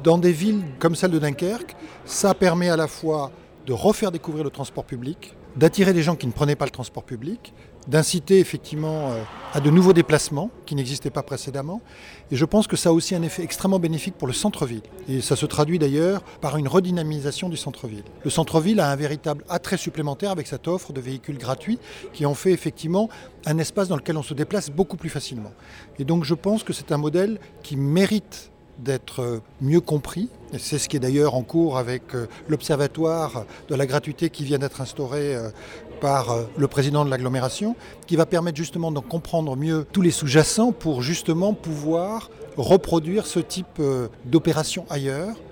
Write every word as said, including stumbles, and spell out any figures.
dans des villes comme celle de Dunkerque, ça permet à la fois de refaire découvrir le transport public, d'attirer des gens qui ne prenaient pas le transport public, d'inciter effectivement à de nouveaux déplacements qui n'existaient pas précédemment. Et je pense que ça a aussi un effet extrêmement bénéfique pour le centre-ville. Et ça se traduit d'ailleurs par une redynamisation du centre-ville. Le centre-ville a un véritable attrait supplémentaire avec cette offre de véhicules gratuits qui en fait effectivement un espace dans lequel on se déplace beaucoup plus facilement. Et donc je pense que c'est un modèle qui mérite d'être mieux compris. Et c'est ce qui est d'ailleurs en cours avec l'observatoire de la gratuité qui vient d'être instauré par le président de l'agglomération, qui va permettre justement de comprendre mieux tous les sous-jacents pour justement pouvoir reproduire ce type d'opération ailleurs